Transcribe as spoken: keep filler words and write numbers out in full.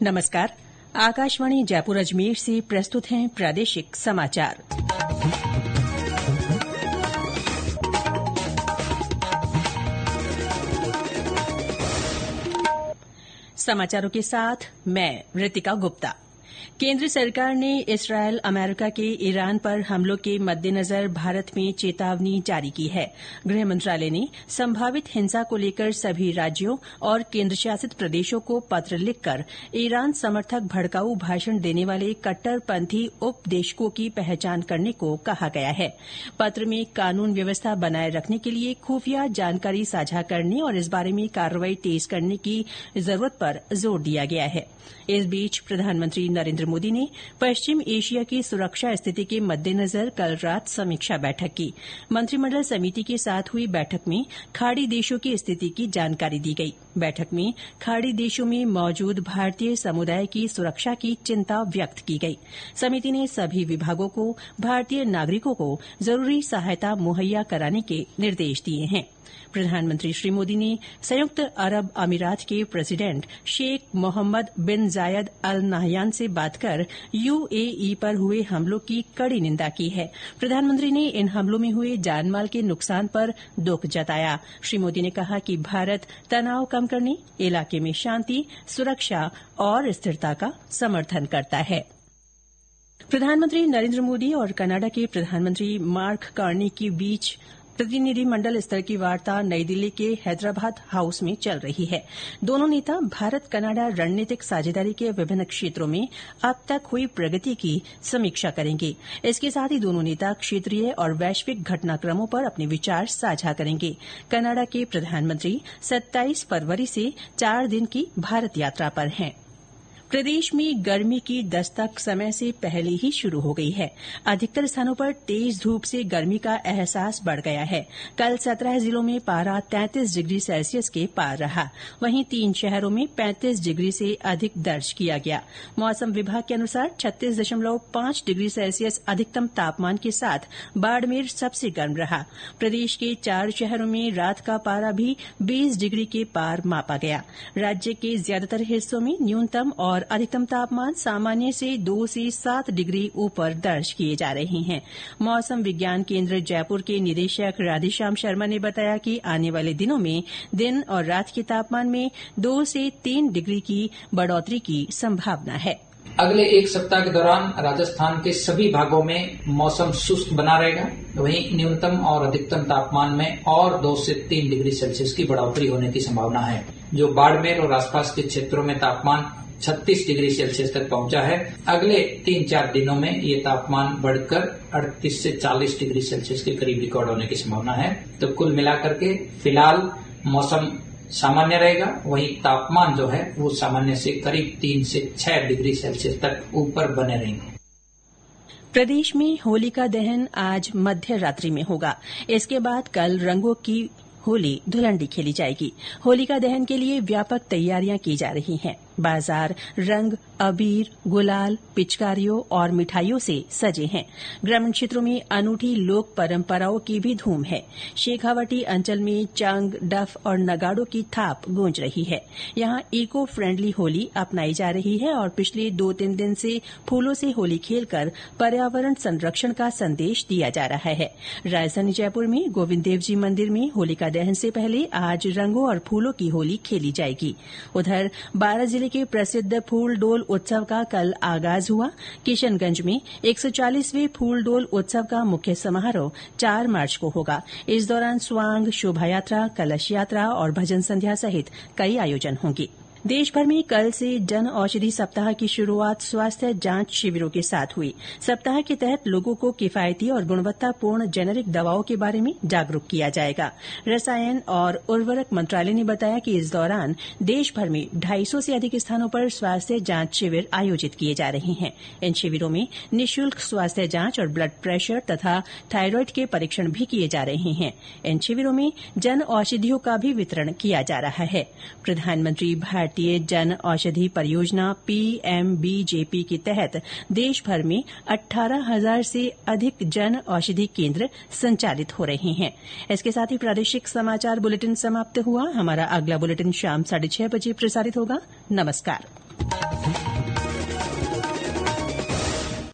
नमस्कार। आकाशवाणी जयपुर अजमेर से प्रस्तुत हैं प्रादेशिक समाचार। समाचारों के साथ मैं ऋतिका गुप्ता। केंद्र सरकार ने इसराइल अमेरिका के ईरान पर हमलों के मद्देनजर भारत में चेतावनी जारी की है। गृह मंत्रालय ने संभावित हिंसा को लेकर सभी राज्यों और केंद्रशासित प्रदेशों को पत्र लिखकर ईरान समर्थक भड़काऊ भाषण देने वाले कट्टरपंथी उपदेशकों की पहचान करने को कहा गया है। पत्र में कानून व्यवस्था बनाए रखने के लिए खुफिया जानकारी साझा करने और इस बारे में कार्रवाई तेज करने की जरूरत पर जोर दिया गया है। इस बीच प्रधानमंत्री नरेंद्र मोदी ने पश्चिम एशिया की सुरक्षा स्थिति के मद्देनजर कल रात समीक्षा बैठक की। मंत्रिमंडल समिति के साथ हुई बैठक में खाड़ी देशों की स्थिति की जानकारी दी गई। बैठक में खाड़ी देशों में मौजूद भारतीय समुदाय की सुरक्षा की चिंता व्यक्त की गई। समिति ने सभी विभागों को भारतीय नागरिकों को जरूरी सहायता मुहैया कराने के निर्देश दिए हैं। प्रधानमंत्री श्री मोदी ने संयुक्त अरब अमीरात के प्रेसिडेंट शेख मोहम्मद बिन जायद अल नाहयान से बात कर यूएई पर हुए हमलों की कड़ी निंदा की है। प्रधानमंत्री ने इन हमलों में हुए जानमाल के नुकसान पर दुख जताया। श्री मोदी ने कहा कि भारत तनाव कम करने, इलाके में शांति, सुरक्षा और स्थिरता का समर्थन करता है। प्रधानमंत्री नरेंद्र मोदी और कनाडा के प्रधानमंत्री मार्क कार्नी के बीच प्रतिनिधिमंडल स्तर की वार्ता नई दिल्ली के हैदराबाद हाउस में चल रही है। दोनों नेता भारत कनाडा रणनीतिक साझेदारी के विभिन्न क्षेत्रों में अब तक हुई प्रगति की समीक्षा करेंगे। इसके साथ ही दोनों नेता क्षेत्रीय और वैश्विक घटनाक्रमों पर अपने विचार साझा करेंगे। कनाडा के प्रधानमंत्री सत्ताईस फरवरी से चार दिन की भारत यात्रा पर हैं। प्रदेश में गर्मी की दस्तक समय से पहले ही शुरू हो गई है। अधिकतर स्थानों पर तेज धूप से गर्मी का एहसास बढ़ गया है। कल सत्रह जिलों में पारा तैंतीस डिग्री सेल्सियस के पार रहा। वहीं तीन शहरों में पैंतीस डिग्री से अधिक दर्ज किया गया। मौसम विभाग के अनुसार छत्तीस दशमलव पांच डिग्री सेल्सियस अधिकतम तापमान के साथ बाड़मेर सबसे गर्म रहा। प्रदेश के चार शहरों में रात का पारा भी बीस डिग्री के पार मापा गया। राज्य के ज्यादातर हिस्सों में न्यूनतम और अधिकतम तापमान सामान्य से दो से सात डिग्री ऊपर दर्ज किए जा रहे हैं। मौसम विज्ञान केंद्र जयपुर के निदेशक राधेश्याम शर्मा ने बताया कि आने वाले दिनों में दिन और रात के तापमान में दो से तीन डिग्री की बढ़ोतरी की संभावना है। अगले एक सप्ताह के दौरान राजस्थान के सभी भागों में मौसम शुष्क बना रहेगा। वहीं न्यूनतम और अधिकतम तापमान में और दो से तीन डिग्री सेल्सियस की बढ़ोतरी होने की संभावना है। जो बाड़मेर और आसपास के क्षेत्रों में तापमान छत्तीस डिग्री सेल्सियस तक पहुंचा है, अगले तीन चार दिनों में ये तापमान बढ़कर अड़तीस से चालीस डिग्री सेल्सियस के करीब रिकॉर्ड होने की संभावना है। तो कुल मिलाकर के फिलहाल मौसम सामान्य रहेगा। वहीं तापमान जो है वो सामान्य से करीब तीन से छह डिग्री सेल्सियस तक ऊपर बने रहेंगे। प्रदेश में होलिका दहन आज मध्य रात्रि में होगा। इसके बाद कल रंगों की होली धुलंडी खेली जाएगी। होलिका दहन के लिए व्यापक तैयारियां की जा रही हैं। बाजार रंग, अबीर, गुलाल, पिचकारियों और मिठाइयों से सजे हैं। ग्रामीण क्षेत्रों में अनूठी लोक परंपराओं की भी धूम है। शेखावाटी अंचल में चांग, डफ और नगाड़ों की थाप गूंज रही है। यहाँ इको फ्रेंडली होली अपनाई जा रही है और पिछले दो तीन दिन से फूलों से होली खेलकर पर्यावरण संरक्षण का संदेश दिया जा रहा है। राजधानी जयपुर में गोविंद देव जी मंदिर में होलिका दहन से पहले आज रंगों और फूलों की होली खेली जाएगी। उधर बारां जिले के प्रसिद्ध फूल डोल उत्सव का कल आगाज हुआ। किशनगंज में एक सौ चालीसवें फूल डोल उत्सव का मुख्य समारोह चार मार्च को होगा। इस दौरान स्वांग, शोभा यात्रा, कलश यात्रा और भजन संध्या सहित कई आयोजन होंगे। देश भर में कल से जन औषधि सप्ताह की शुरूआत स्वास्थ्य जांच शिविरों के साथ हुई। सप्ताह के तहत लोगों को किफायती और गुणवत्तापूर्ण जेनेरिक दवाओं के बारे में जागरूक किया जाएगा। रसायन और उर्वरक मंत्रालय ने बताया कि इस दौरान देश भर में ढाई सौ से अधिक स्थानों पर स्वास्थ्य जांच शिविर आयोजित किए जा रहे हैं। इन शिविरों में निःशुल्क स्वास्थ्य जांच और ब्लड प्रेशर तथा थायराइड के परीक्षण भी किए जा रहे हैं। इन शिविरों में जन औषधियों का भी वितरण किया जा रहा है। प्रधानमंत्री भारतीय जन औषधि परियोजना पीएमबीजेपी के तहत देश भर में अठारह हजार से अधिक जन औषधि केंद्र संचालित हो रहे हैं। इसके साथ ही प्रादेशिक समाचार बुलेटिन समाप्त हुआ। हमारा अगला बुलेटिन शाम साढ़े छह बजे प्रसारित होगा। नमस्कार।